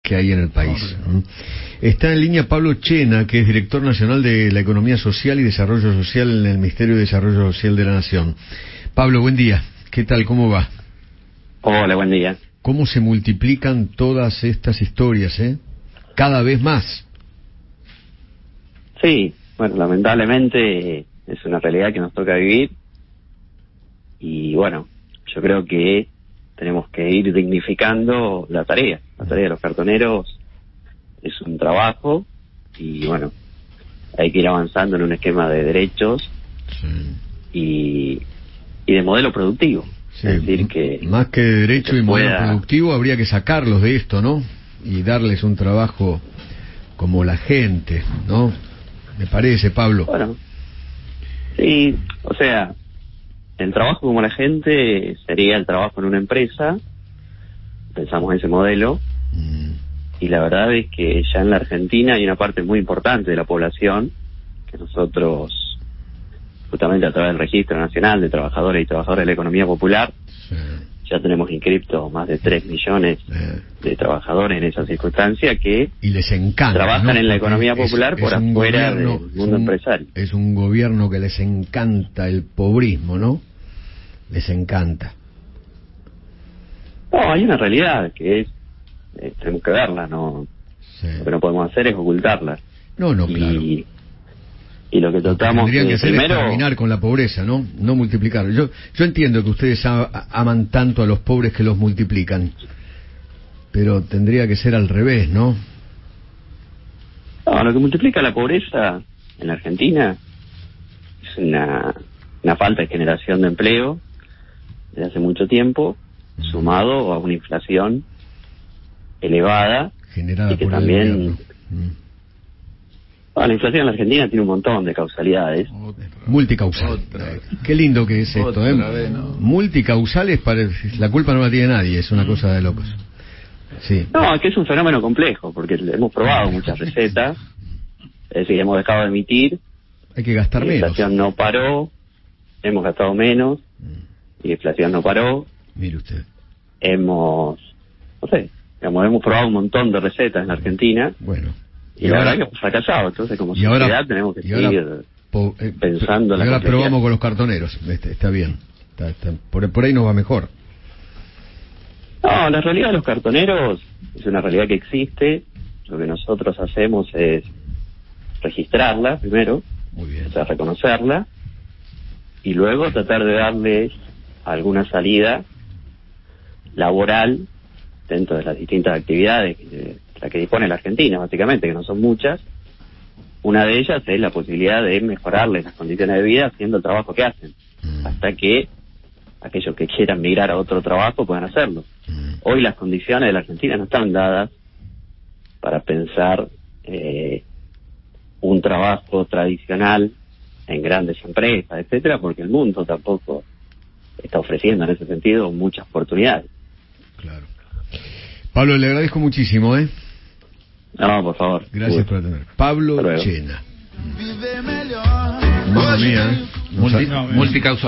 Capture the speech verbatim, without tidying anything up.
que hay en el país. Está en línea Pablo Chena, que es director nacional de la Economía Social y Desarrollo Social en el Ministerio de Desarrollo Social de la Nación. Pablo, buen día. ¿Qué tal? ¿Cómo va? Hola, buen día. ¿Cómo se multiplican todas estas historias, eh? Cada vez más. Sí, bueno, lamentablemente es una realidad que nos toca vivir y bueno, yo creo que tenemos que ir dignificando la tarea. La tarea de los cartoneros es un trabajo y bueno, hay que ir avanzando en un esquema de derechos sí. y, y de modelo productivo. Sí, es decir, que más que de derecho y modelo pueda... productivo, habría que sacarlos de esto, ¿no? Y darles un trabajo como la gente, ¿no? Me parece, Pablo. Bueno, sí, o sea, el trabajo como la gente sería el trabajo en una empresa, pensamos en ese modelo, mm. y la verdad es que ya en la Argentina hay una parte muy importante de la población que nosotros, justamente a través del Registro Nacional de Trabajadores y Trabajadoras de la Economía Popular, sí. ya tenemos inscriptos más de tres millones sí. de trabajadores en esa circunstancia que y les encanta, trabajan ¿no? en la economía es, popular es por afuera gobierno, del mundo un, empresario. Es un gobierno que les encanta el pobrismo, ¿no? Les encanta. No, hay una realidad que es, eh, tenemos que verla, no sí. lo que no podemos hacer es ocultarla. No, no, y, claro. Y lo que tratamos lo que tendrían que hacer primero... es terminar con la pobreza, ¿no? No multiplicar. Yo yo entiendo que ustedes aman tanto a los pobres que los multiplican, pero tendría que ser al revés, ¿no? No, lo que multiplica la pobreza en la Argentina es una, una falta de generación de empleo desde hace mucho tiempo, mm. sumado a una inflación elevada generada y que por también... el gobierno. Mm. Bueno, la inflación en la Argentina tiene un montón de causalidades. Otra, Multicausal. Otra. Qué lindo que es esto, ¿eh? Vez, ¿no? Multicausales, para... la culpa no la tiene nadie, es una cosa de locos. Sí. No, es que es un fenómeno complejo, porque hemos probado muchas recetas, es decir, hemos dejado de emitir. Hay que gastar menos. La inflación no paró, hemos gastado menos, y la inflación no paró. Mire usted. Hemos, no sé, digamos, hemos probado un montón de recetas en la Argentina. Bueno. Y, y la verdad que hemos fracasado, entonces como y sociedad ahora, tenemos que ahora, seguir po, eh, pensando y la ahora probamos con los cartoneros, este, está bien, está, está, por, por ahí nos va mejor. No, la realidad de los cartoneros es una realidad que existe, lo que nosotros hacemos es registrarla primero, muy bien. O sea, reconocerla, y luego tratar de darles alguna salida laboral dentro de las distintas actividades que la que dispone la Argentina, básicamente, que no son muchas. Una de ellas es la posibilidad de mejorarles las condiciones de vida haciendo el trabajo que hacen, mm. hasta que aquellos que quieran migrar a otro trabajo puedan hacerlo. Mm. Hoy las condiciones de la Argentina no están dadas para pensar eh, un trabajo tradicional en grandes empresas, etcétera, porque el mundo tampoco está ofreciendo en ese sentido muchas oportunidades. Claro. Pablo, le agradezco muchísimo, ¿eh? No, por favor. Gracias por atender. Pablo Chena. Mamma mía, ¿eh? Multi, multicausal.